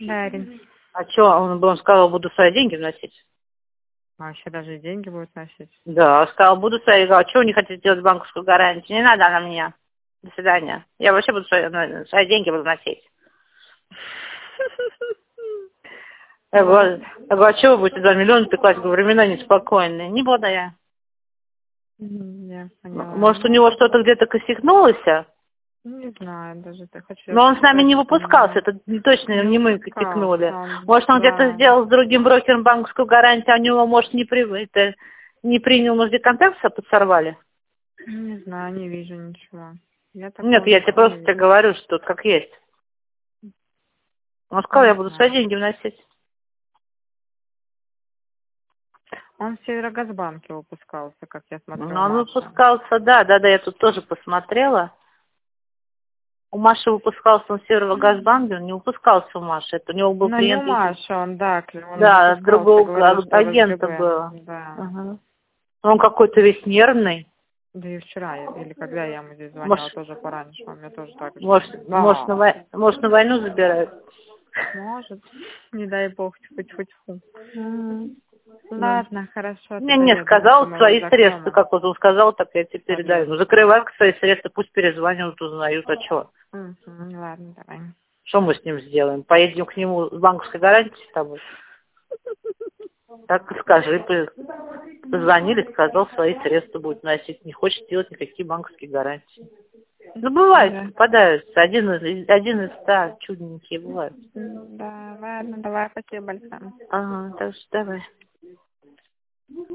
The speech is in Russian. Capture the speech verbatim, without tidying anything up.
Да, Арин. А что, он, он сказал, буду свои деньги вносить? А еще даже и деньги будут носить. Да, сказал, буду свои. А что вы не хотите делать банковскую гарантию? Не надо на меня. До свидания. Я вообще буду свои, ну, свои деньги буду вносить. Я говорю, я говорю, а что вы будете два миллиона класть? Говорю, времена неспокойные. Не буду я. Я поняла. Может, у него что-то где-то косякнулось? Не знаю, даже ты хочешь. Но он с нами не выпускался, это точно не мы косякнули. Может, он где-то сделал с другим брокером банковскую гарантию, а у него, может, не, при... это... не принял, может, где контакт подсорвали? Не знаю, не вижу ничего. Я Нет, я тебе просто тебе говорю, что тут как есть. Он сказал, я буду свои деньги вносить. Он в Северогазбанке выпускался, как я смотрю. Ну, он выпускался, да, да, да, я тут тоже посмотрела. У Маши выпускался он в Северогазбанке, он не выпускался у Маши. Это у него был Но клиент. Не у Маши, он, да, он да, другого говорил, агента ВТБ. было. Да. Ага. Он какой-то весь нервный. Да и вчера, или когда я ему здесь звонила, может, тоже пораньше, он мне тоже так же. Может, да. может, на, вой... может, на войну забирают? Может. Не дай бог, тьфу-тьфу-тьфу. Mm. Ладно, хорошо. Не, не, сказал свои средства, как вот он сказал, так я тебе передаю. Ну, закрывай свои средства, пусть перезванивают, узнают, а что? Mm-hmm. Ладно, давай. Что мы с ним сделаем? Поедем к нему с банковской гарантией с тобой? Так и скажи, позвонили, сказал, свои средства будет носить, не хочет делать никакие банковские гарантии. Ну, бывает, да. Попадаются, один из, один из ста чудненькие бывают. Да, ладно, давай, спасибо большое. Ага, так что давай.